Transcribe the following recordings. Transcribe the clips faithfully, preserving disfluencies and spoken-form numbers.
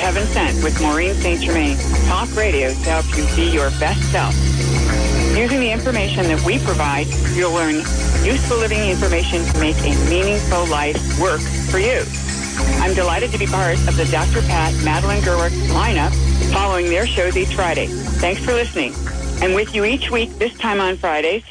Heaven Sent with Maureen Saint Germain. Talk radio to help you be your best self. Using the information that we provide, you'll learn useful living information to make a meaningful life work for you. I'm delighted to be part of the Doctor Pat, Madeline Gerwick lineup following their shows each Friday. Thanks for listening. I'm with you each week, this time on Fridays.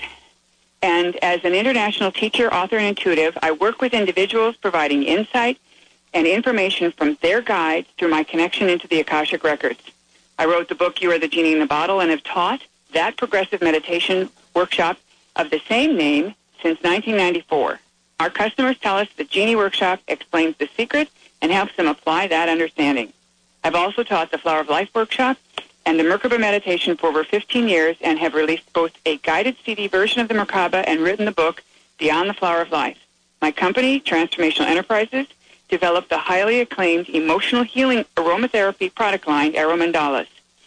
And as an international teacher, author, and intuitive, I work with individuals providing insight and information from their guides through my connection into the Akashic Records. I wrote the book, You Are the Genie in the Bottle, and have taught that progressive meditation workshop of the same name since nineteen ninety-four. Our customers tell us the Genie Workshop explains the secret and helps them apply that understanding. I've also taught the Flower of Life Workshop and the Merkaba Meditation for over fifteen years and have released both a guided C D version of the Merkaba and written the book, Beyond the Flower of Life. My company, Transformational Enterprises, developed the highly acclaimed emotional healing aromatherapy product line, Aromandalas.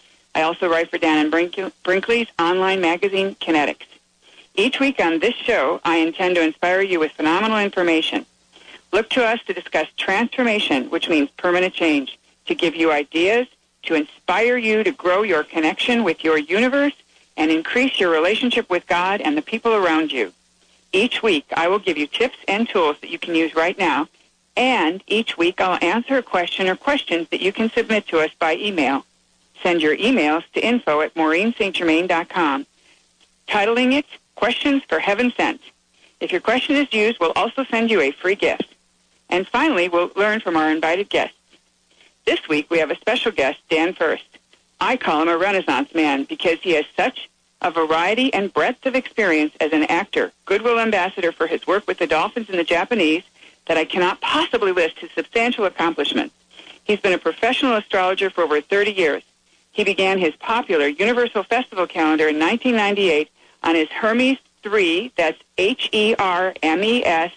I also write for Dan and Brink- Brinkley's online magazine, Kinetics. Each week on this show, I intend to inspire you with phenomenal information. Look to us to discuss transformation, which means permanent change, to give you ideas, to inspire you to grow your connection with your universe and increase your relationship with God and the people around you. Each week, I will give you tips and tools that you can use right now, and each week I'll answer a question or questions that you can submit to us by email. Send your emails to info at maureen saint germain dot com, titling it Questions for Heaven Sent. If your question is used, we'll also send you a free gift. And finally, we'll learn from our invited guests. This week, we have a special guest, Dan First. I call him a Renaissance man because he has such a variety and breadth of experience as an actor, goodwill ambassador for his work with the Dolphins and the Japanese, that I cannot possibly list his substantial accomplishments. He's been a professional astrologer for over thirty years. He began his popular Universal Festival calendar in nineteen ninety-eight on his Hermes three, that's H E R M E S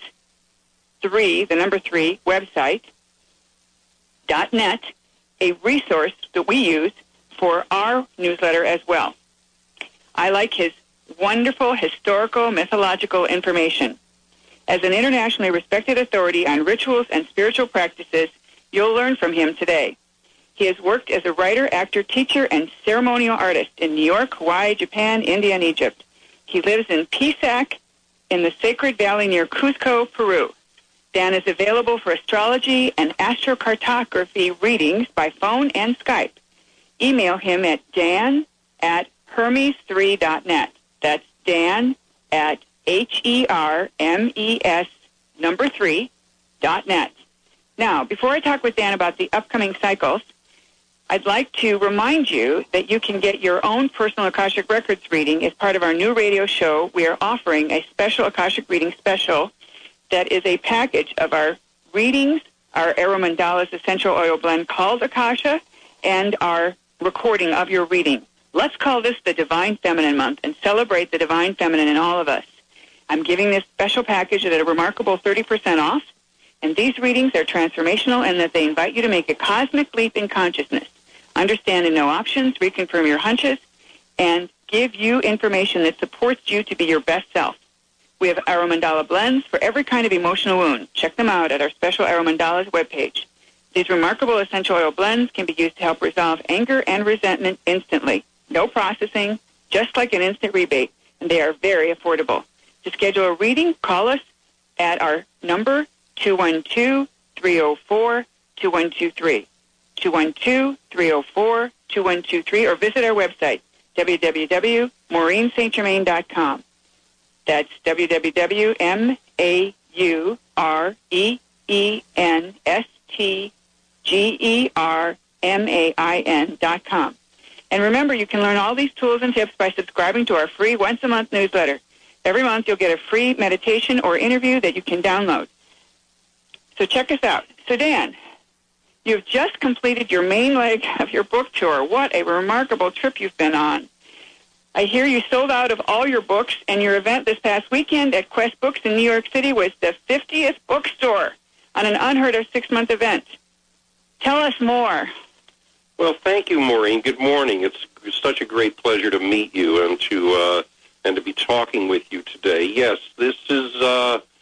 three, the number three, website, dot net, a resource that we use for our newsletter as well. I like his wonderful historical, mythological information. As an internationally respected authority on rituals and spiritual practices, you'll learn from him today. He has worked as a writer, actor, teacher, and ceremonial artist in New York, Hawaii, Japan, India, and Egypt. He lives in Pisac in the Sacred Valley near Cusco, Peru. Dan is available for astrology and astrocartography readings by phone and Skype. Email him at dan at hermes three dot net. That's Dan at H E R M E S number three dot net. Now, before I talk with Dan about the upcoming cycles, I'd like to remind you that you can get your own personal Akashic Records reading as part of our new radio show. We are offering a special Akashic reading special that is a package of our readings, our Aromandalas essential oil blend called Akasha, and our recording of your reading. Let's call this the Divine Feminine Month and celebrate the Divine Feminine in all of us. I'm giving this special package at a remarkable thirty percent off, and these readings are transformational in that they invite you to make a cosmic leap in consciousness, understand and know options, reconfirm your hunches, and give you information that supports you to be your best self. We have Aromandala blends for every kind of emotional wound. Check them out at our special Aromandalas webpage. These remarkable essential oil blends can be used to help resolve anger and resentment instantly. No processing, just like an instant rebate, and they are very affordable. To schedule a reading, call us at our number two one two, three oh four, two one two three. two one two, three oh four, two one two three, or visit our website, w w w dot maureen saint germain dot com. That's w w w dot m a u r e e n s t g e r m a i n dot com. And remember, you can learn all these tools and tips by subscribing to our free once-a-month newsletter. Every month, you'll get a free meditation or interview that you can download. So check us out. So, Dan, you've just completed your main leg of your book tour. What a remarkable trip you've been on. I hear you sold out of all your books, and your event this past weekend at Quest Books in New York City was the fiftieth bookstore on an unheard-of six-month event. Tell us more. Well, thank you, Maureen. Good morning. It's such a great pleasure to meet you and to uh, and to be talking with you today. Yes, this is uh,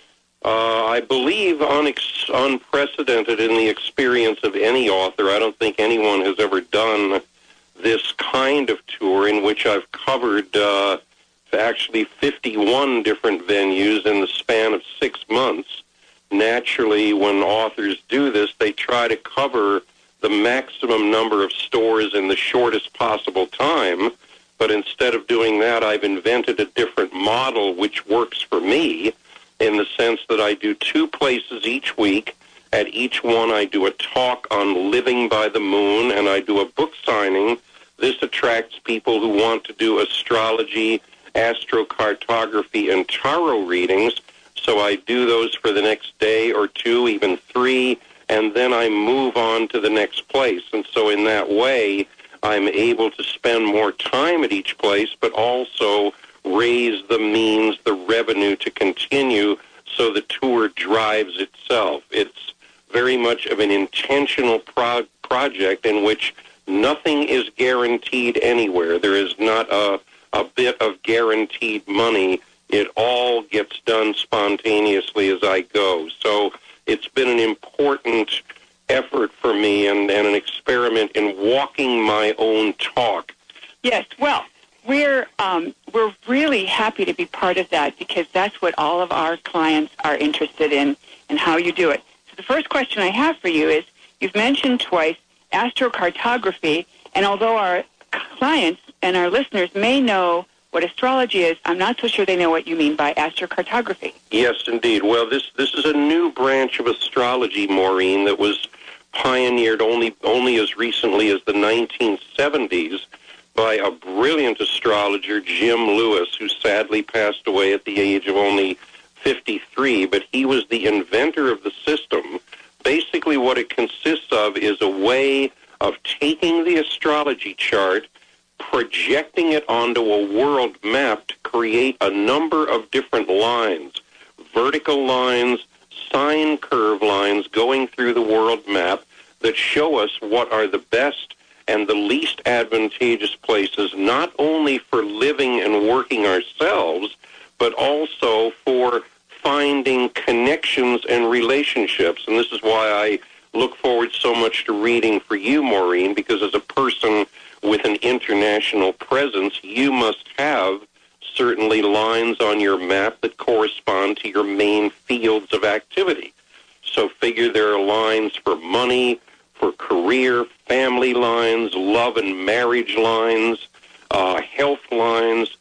Uh, I believe unex- unprecedented in the experience of any author. I don't think anyone has ever done this kind of tour in which I've covered uh, actually fifty-one different venues in the span of six months. Naturally, when authors do this, they try to cover the maximum number of stores in the shortest possible time. But instead of doing that, I've invented a different model which works for me in the sense that I do two places each week. At each one, I do a talk on living by the moon, and I do a book signing. This attracts people who want to do astrology, astrocartography, and tarot readings. So I do those for the next day or two, even three, and then I move on to the next place. And so in that way, I'm able to spend more time at each place, but also raise the means, the revenue to continue so the tour drives itself. It's very much of an intentional pro- project in which nothing is guaranteed anywhere. There is not a, a bit of guaranteed money. It all gets done spontaneously as I go. So it's been an important effort for me and, and an experiment in walking my own talk. Yes, well, we're um, we're really happy to be part of that because that's what all of our clients are interested in and how you do it. So the first question I have for you is, you've mentioned twice astrocartography, and although our clients and our listeners may know what astrology is, I'm not so sure they know what you mean by astrocartography. Yes, indeed. Well, this this is a new branch of astrology, Maureen, that was pioneered only only as recently as the nineteen seventies by a brilliant astrologer, Jim Lewis, who sadly passed away at the age of only fifty-three, but he was the inventor of the system. Basically, what it consists of is a way of taking the astrology chart, projecting it onto a world map to create a number of different lines, vertical lines, sine curve lines going through the world map that show us what are the best and the least advantageous places, not only for living and working ourselves, but also for finding connections and relationships. And this is why I look forward so much to reading for you, Maureen, because as a person with an international presence, you must have certainly lines on your map that correspond to your main fields of activity. So figure there are lines for money, for career, family lines, love and marriage lines, uh, health lines,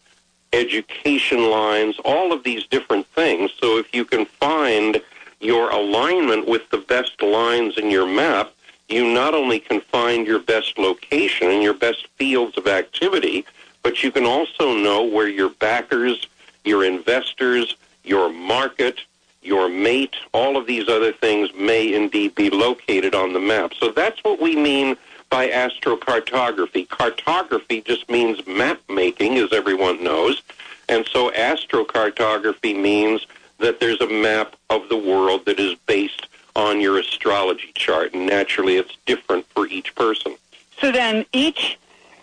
education lines, all of these different things. So if you can find your alignment with the best lines in your map, you not only can find your best location and your best fields of activity, but you can also know where your backers, your investors, your market, your mate, all of these other things may indeed be located on the map. So that's what we mean by astrocartography. Cartography just means map making, as everyone knows. And so astrocartography means that there's a map of the world that is based on your astrology chart. And naturally, it's different for each person. So then each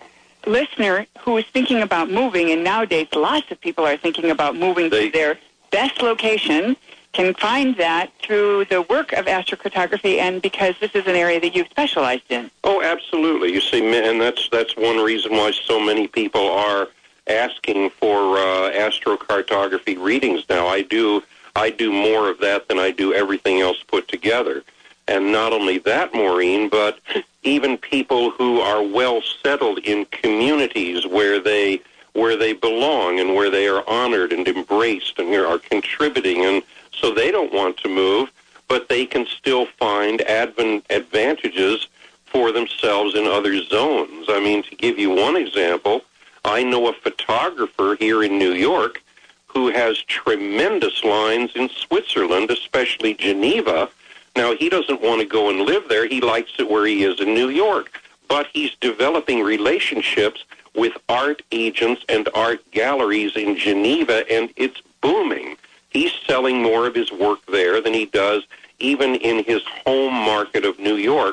listener who is thinking about moving, and nowadays lots of people are thinking about moving they, to their best location, can find that through the work of astrocartography, and because this is an area that you've specialized in. Oh, absolutely. You see, and that's that's one reason why so many people are asking for uh, astrocartography readings now. I do I do more of that than I do everything else put together. And not only that, Maureen, but even people who are well settled in communities where they where they belong and where they are honored and embraced and are contributing, and so they don't want to move, but they can still find advan- advantages for themselves in other zones. I mean, to give you one example, I know a photographer here in New York who has tremendous lines in Switzerland, especially Geneva. Now, he doesn't want to go and live there. He likes it where he is in New York. But he's developing relationships with art agents and art galleries in Geneva, and it's booming. He's selling more of his work there than he does even in his home market of New York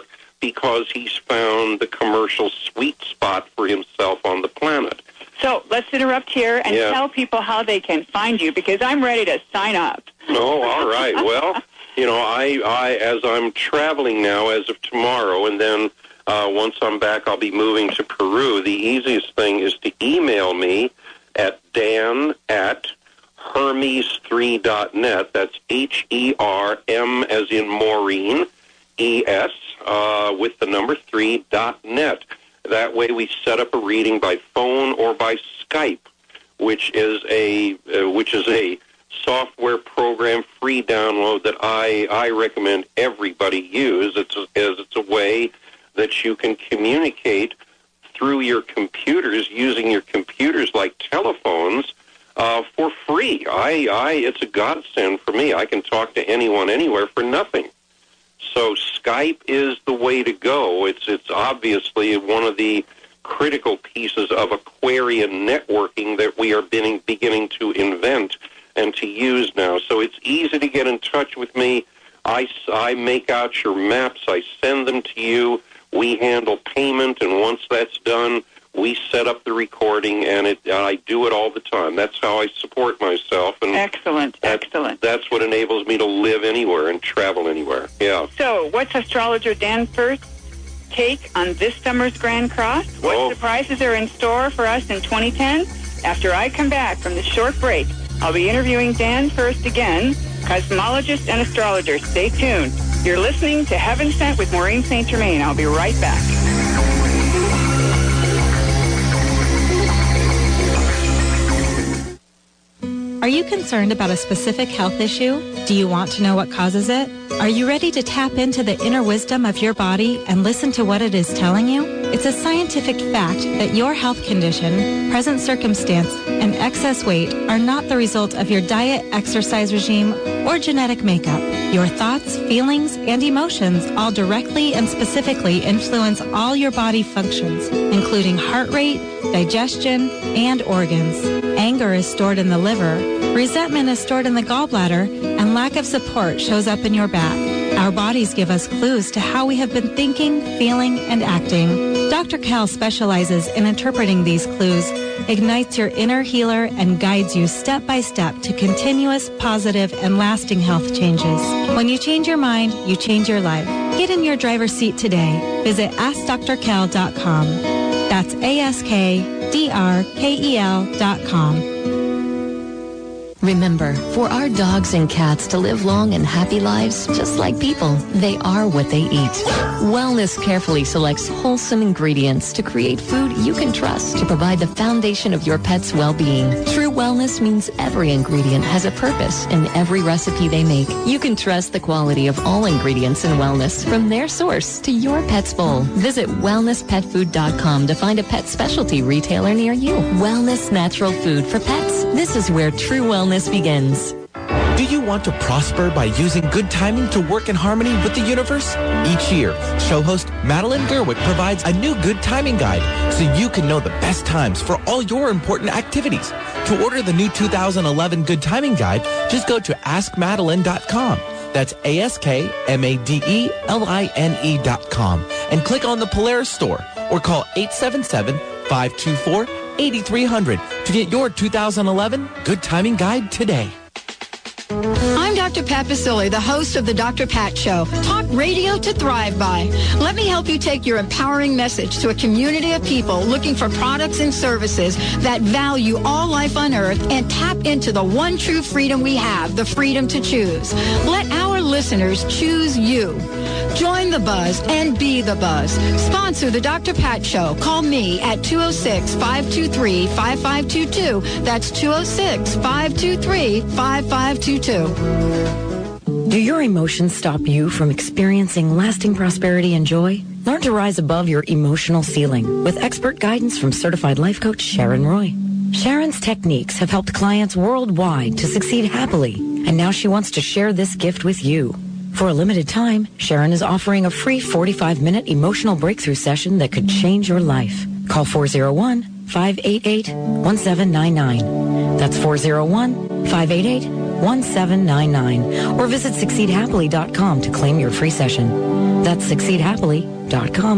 because he's found the commercial sweet spot for himself on the planet. So let's interrupt here and yeah. tell people how they can find you, because I'm ready to sign up. Oh, all right. Well, you know, I, I as I'm traveling now as of tomorrow, and then uh, once I'm back, I'll be moving to Peru. The easiest thing is to email me at Dan at Hermes three dot net. That's H E R M as in Maureen, E S, uh, with the number three dot net. That way we set up a reading by phone or by Skype, which is a uh, which is a software program, free download that I, I recommend everybody use. It's a, as it's a way that you can communicate through your computers, using your computers like telephones, uh, for free. I, I, it's a godsend for me. I can talk to anyone anywhere for nothing. So Skype is the way to go. It's, it's obviously one of the critical pieces of Aquarian networking that we are beginning, beginning to invent and to use now. So it's easy to get in touch with me. I, I make out your maps. I send them to you. We handle payment, and once that's done, we set up the recording, and it, I do it all the time. That's how I support myself. And excellent, that, excellent. That's what enables me to live anywhere and travel anywhere. Yeah. So what's astrologer Dan First's take on this summer's Grand Cross? What oh. surprises are in store for us in twenty ten? After I come back from this short break, I'll be interviewing Dan First again, cosmologist and astrologer. Stay tuned. You're listening to Heaven Sent with Maureen Saint Germain. I'll be right back. Are you concerned about a specific health issue? Do you want to know what causes it? Are you ready to tap into the inner wisdom of your body and listen to what it is telling you? It's a scientific fact that your health condition, present circumstance, and excess weight are not the result of your diet, exercise regime, or genetic makeup. Your thoughts, feelings, and emotions all directly and specifically influence all your body functions, including heart rate, digestion, and organs. Anger is stored in the liver, resentment is stored in the gallbladder, and lack of support shows up in your back. Our bodies give us clues to how we have been thinking, feeling, and acting. Doctor Cal specializes in interpreting these clues, ignites your inner healer, and guides you step by step to continuous, positive, and lasting health changes. When you change your mind, you change your life. Get in your driver's seat today. Visit ask dr kel dot com. That's A S K D R K E L dot com. Remember, for our dogs and cats to live long and happy lives, just like people, they are what they eat. Wellness carefully selects wholesome ingredients to create food you can trust to provide the foundation of your pet's well-being. True wellness means every ingredient has a purpose in every recipe they make. You can trust the quality of all ingredients in wellness from their source to your pet's bowl. Visit wellness pet food dot com to find a pet specialty retailer near you. Wellness natural food for pets. This is where true wellness begins. Do you want to prosper by using good timing to work in harmony with the universe? Each year, show host Madeline Gerwick provides a new good timing guide so you can know the best times for all your important activities. To order the new two thousand eleven Good Timing Guide, just go to ask madeline dot com. That's A S K M A D E L I N E dot com. And click on the Polaris store or call eight seven seven, five two four, eight three zero zero to get your two thousand eleven Good Timing Guide today. I'm Doctor Pat Baccili, the host of the Doctor Pat Show. Talk radio to thrive by. Let me help you take your empowering message to a community of people looking for products and services that value all life on earth and tap into the one true freedom we have, the freedom to choose. Let our listeners choose you. Join the buzz and be the buzz. Sponsor the Doctor Pat Show. Call me at two oh six, five two three, five five two two. That's two oh six, five two three, five five two two. Do your emotions stop you from experiencing lasting prosperity and joy? Learn to rise above your emotional ceiling with expert guidance from certified life coach Sharon Roy. Sharon's techniques have helped clients worldwide to succeed happily, and now she wants to share this gift with you. For a limited time, Sharon is offering a free forty-five minute emotional breakthrough session that could change your life. Call four oh one, five eight eight, one seven nine nine. That's four oh one, five eight eight, one seven nine nine. Or visit succeed happily dot com to claim your free session. That's succeed happily dot com.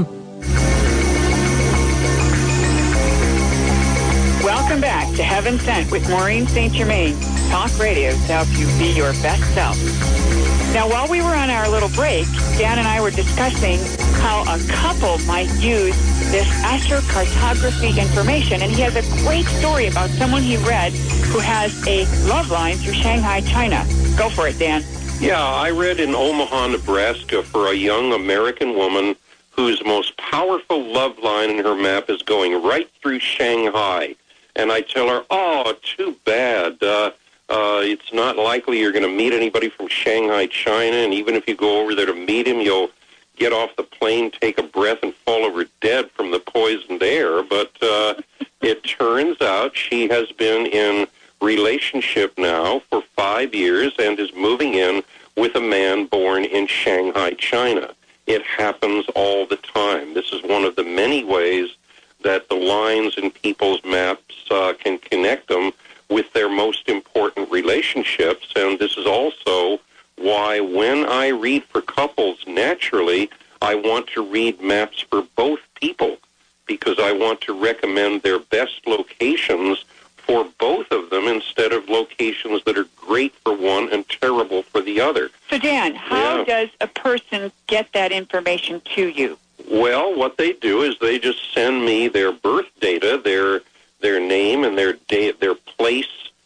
Welcome back to Heaven Sent with Maureen Saint Germain, talk radio to help you be your best self. Now, while we were on our little break, Dan and I were discussing how a couple might use this astrocartography information, and he has a great story about someone he read who has a love line through Shanghai, China. Go for it, Dan. Yeah, I read in Omaha, Nebraska for a young American woman whose most powerful love line in her map is going right through Shanghai. And I tell her, oh, too bad. Uh, uh, it's not likely you're going to meet anybody from Shanghai, China, and even if you go over there to meet him, you'll get off the plane, take a breath, and fall over dead from the poisoned air. But uh, it turns out she has been in relationship now for five years and is moving in with a man born in Shanghai, China. It happens all the time. This is one of the many ways that the lines in people's maps uh, can connect them with their most important relationships. And this is also why when I read for couples, naturally, I want to read maps for both people because I want to recommend their best locations for both of them instead of locations that are great for one and terrible for the other. So, Dan, how yeah. does a person get that information to you? Well, what they do is they just send me their birth data, their their name and their date, their place,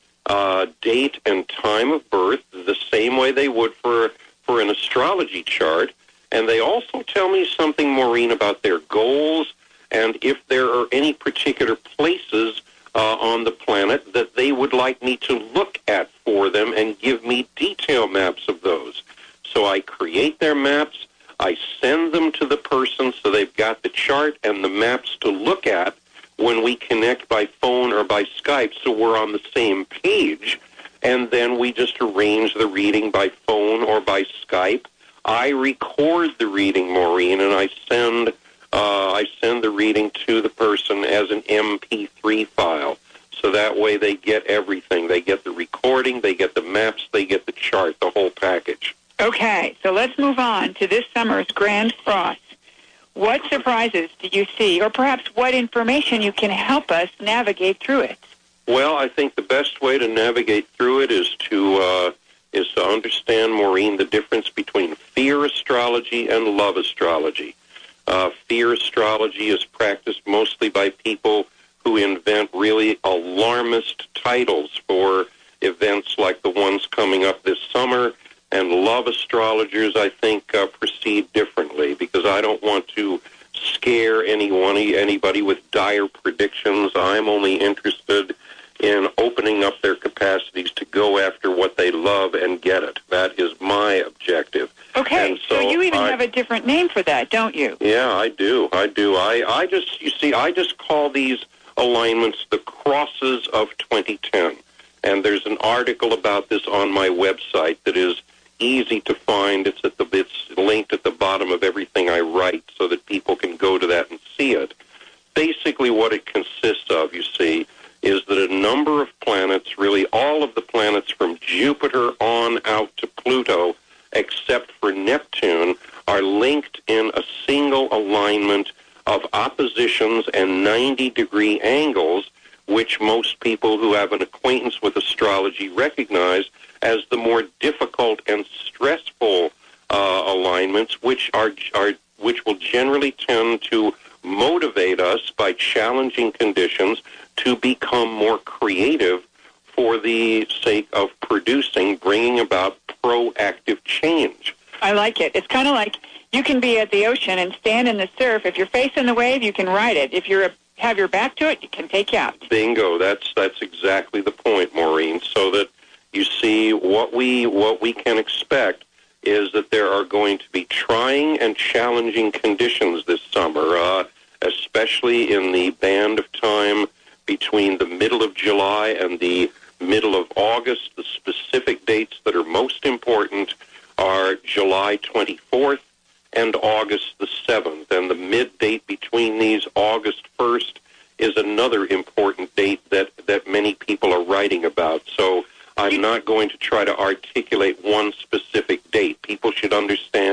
uh, date, and time of birth, the same way they would for for an astrology chart. And they also tell me something, Maureen, about their goals and if there are any particular places uh, on the planet that they would like me to look at for them and give me detail maps of those. So I create their maps. I send them to the person so they've got the chart and the maps to look at when we connect by phone or by Skype so we're on the same page. And then we just arrange the reading by phone or by Skype. I record the reading, Maureen, and I send uh, I send the reading to the person as an M P three file. So that way they get everything. They get the recording, they get the maps, they get the chart, the whole package. Okay, so let's move on to this summer's Grand Frost. What surprises do you see, or perhaps what information you can help us navigate through it? Well, I think the best way to navigate through it is to uh, is to understand, Maureen, the difference between fear astrology and love astrology. Uh, fear astrology is practiced mostly by people who invent really alarmist titles for events like the ones coming up this summer. And love astrologers, I think, uh, proceed differently because I don't want to scare anyone, anybody with dire predictions. I'm only interested in opening up their capacities to go after what they love and get it. That is my objective. Okay, so, so you even I, have a different name for that, don't you? Yeah, I do. I do. I, I just, you see, I just call these alignments the crosses of twenty ten. And there's an article about this on my website that is easy to find. It's at the it's linked at the bottom of everything I write so that people can go to that and see it. Basically what it consists of, you see, is that a number of planets, really all of the planets from Jupiter on out to Pluto, except for Neptune, are linked in a single alignment of oppositions and ninety-degree angles, which most people who have an acquaintance with astrology recognize as the more difficult and stressful uh, alignments, which are, are which will generally tend to motivate us by challenging conditions to become more creative for the sake of producing, bringing about proactive change. I like it. It's kind of like you can be at the ocean and stand in the surf. If you're facing the wave, you can ride it. If you have your back to it, it can take you out. Bingo. That's that's exactly the point, Maureen. So that you see what we what we can expect is that there are going to be trying and challenging conditions this summer, uh, especially in the band of time between the middle of July and the middle of August. The specific dates that are most important are July twenty-fourth and August the seventh. And the mid date between these, August first, is another important date that, that many people are writing about. So I'm not going to try to articulate one specific date. People should understand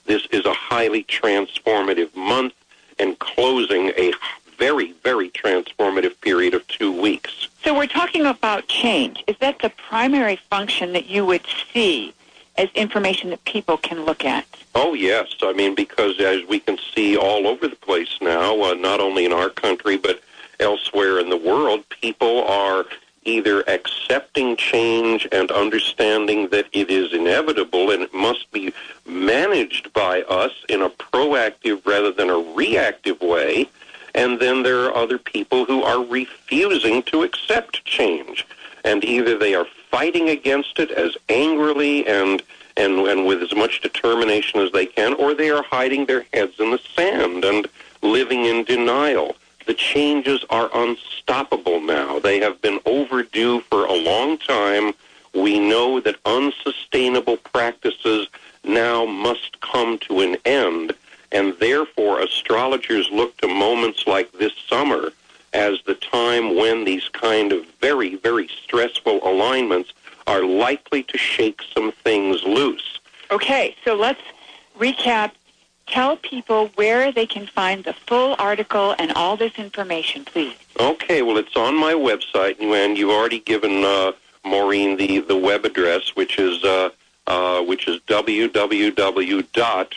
This is a highly transformative month and closing a very, very transformative period of two weeks. So we're talking about change. Is that the primary function that you would see as information that people can look at? Oh, yes. I mean, because as we can see all over the place now, uh, not only in our country, but elsewhere in the world, people are either accepting change and understanding that it is inevitable and it must be managed by us in a proactive rather than a reactive way. And then there are other people who are refusing to accept change. And either they are fighting against it as angrily and, and, and with as much determination as they can, or they are hiding their heads in the sand and living in denial. The changes are unstoppable now. They have been overdue for a long time. We know that unsustainable practices now must come to an end. And therefore, astrologers look to moments like this summer as the time when these kind of very, very stressful alignments are likely to shake some things loose. Okay, so let's recap. Tell people where they can find the full article and all this information, please. Okay, well, it's on my website, and you've already given uh, Maureen the, the web address, which is uh, uh, which is w w w dot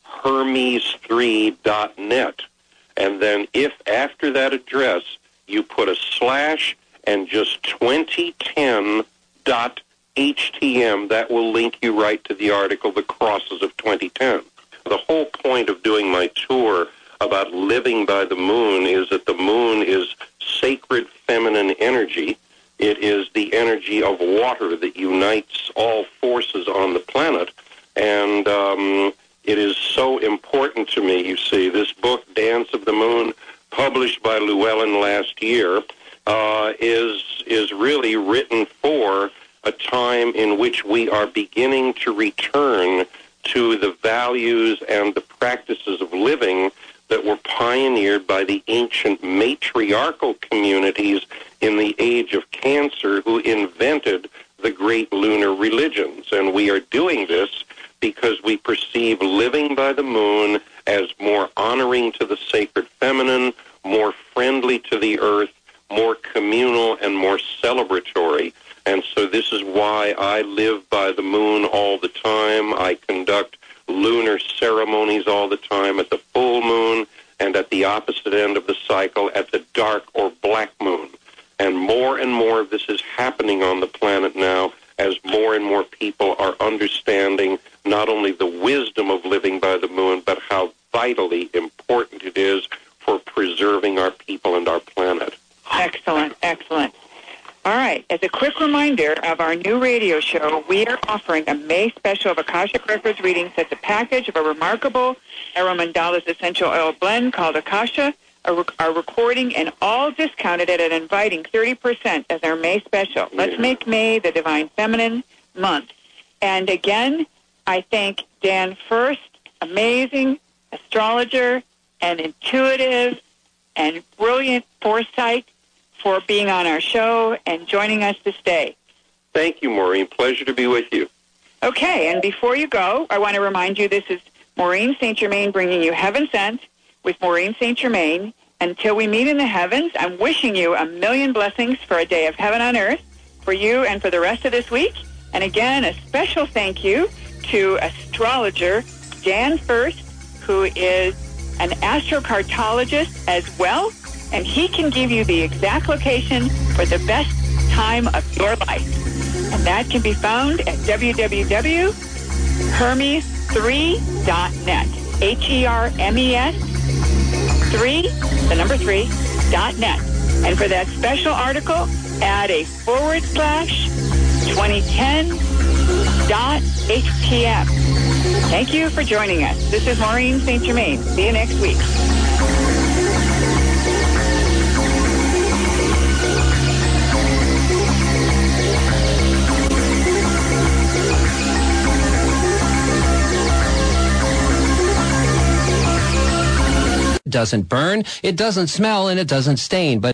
hermes three dot net. And then if after that address you put a slash and just twenty ten dot h t m, that will link you right to the article, The Crosses of twenty ten. The whole point of doing my tour about living by the moon is that the moon is sacred feminine energy. It is the energy of water that unites all forces on the planet. And um, it is so important to me, you see. This book, Dance of the Moon, published by Llewellyn last year, uh, is is really written for a time in which we are beginning to return to the values and the practices of living that were pioneered by the ancient matriarchal communities in the age of Cancer who invented the great lunar religions. And we are doing this because we perceive living by the moon as more honoring to the sacred feminine, more friendly to the earth, more communal, and more celebratory. And so this is why I live by the moon all the time. I conduct lunar ceremonies all the time at the full moon and at the opposite end of the cycle at the dark or black moon. And more and more of this is happening on the planet now as more and more people are understanding not only the wisdom of living by the moon, but how vitally important it is for preserving our people and our planet. Excellent, excellent. All right. As a quick reminder of our new radio show, we are offering a May special of Akashic Records readings. That's a package of a remarkable Arrow Mandala's essential oil blend called Akasha, a, a recording, and all discounted at an inviting thirty percent as our May special. Let's make May the Divine Feminine month. And again, I thank Dan First, amazing astrologer and intuitive and brilliant foresight, for being on our show and joining us this day. Thank you, Maureen. Pleasure to be with you. Okay, and before you go, I want to remind you this is Maureen Saint Germain bringing you Heaven Sent with Maureen Saint Germain. Until we meet in the heavens, I'm wishing you a million blessings for a day of heaven on earth for you and for the rest of this week. And again, a special thank you to astrologer Dan First, who is an astrocartologist as well, and he can give you the exact location for the best time of your life. And that can be found at w w w dot hermes three dot net. H E R M E S three, the number three, dot net. And for that special article, add a forward slash twenty ten dot H T M. Thank you for joining us. This is Maureen Saint Germain. See you next week. Doesn't burn, it doesn't smell, and it doesn't stain, but